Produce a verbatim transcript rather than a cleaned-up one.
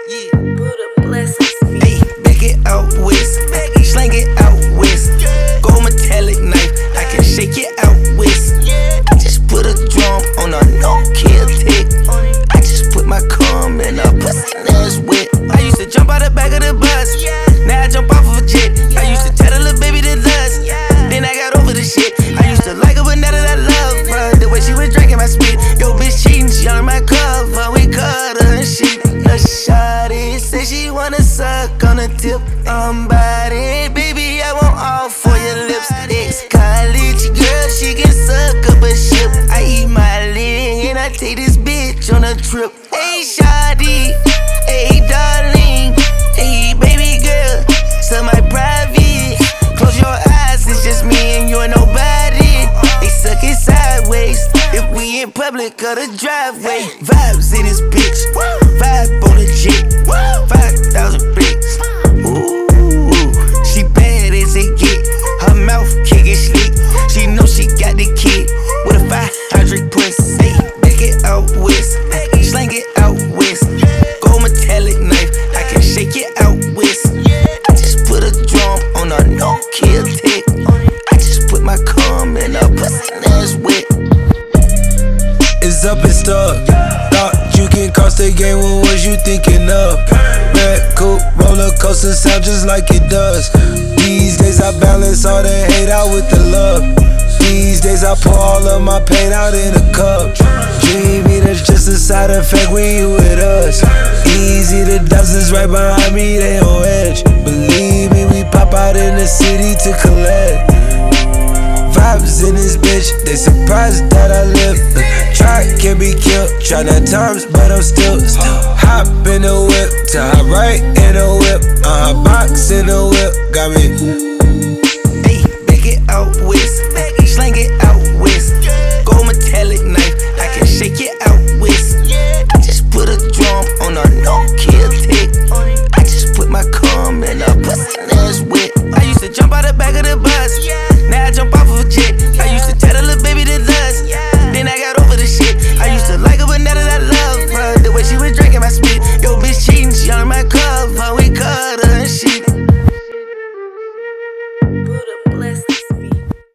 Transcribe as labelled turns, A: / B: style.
A: Yeah, Buddha blessings. Ayy, back it out west, slang it out west. Gold metallic knife, I can shake it out west. I just put a drum on a no-kill tick. I just put my cum in a pussy nuts wet. I used to jump out the back of the bus, now I jump off of a jet. I used to tell the little baby to lust, then I got over the shit. I used to like her, but now that I love her, the way she was drinking my spit. Yo, bitch cheating, she on my cover, we cut her and shit. The shawty say she wanna suck on the tip. I'm body, baby, I want all for your lips. Ex-college girl, she can suck up a ship. I eat my leg and I take this bitch on a trip. Hey, shawty, hey, darling, hey, baby girl, so my private. Close your eyes, it's just me and you and nobody. They suck it sideways if we in public or the driveway. Vibes in this bitch, vibe on the jet, five thousand bricks. Ooh, she bad as it get, her mouth kickin' slick. She know she got the kid with a five hundred pussy. Hey, back it out west, slang it out west. Gold metallic knife, I can shake it out west. I just put a drum on a no-kill tick. I just put my cum in a pussy nuts wet.
B: It's up and stuck. Thought you can cross the game, what was you thinking of? Red coupe, roller coaster sound just like it does. These days I balance all the hate out with the love. These days I pour all of my pain out in a cup. Dreamy, that's just a side effect when you with us. Easy, the dozens right behind me, they on edge. Believe me, we pop out in the city to collect. Vibes in this bitch, they surprised that I live. Try can be killed, try nine times, but I'm still, still. Hop in the whip, to hop right in the whip. Uh, box in the whip, got me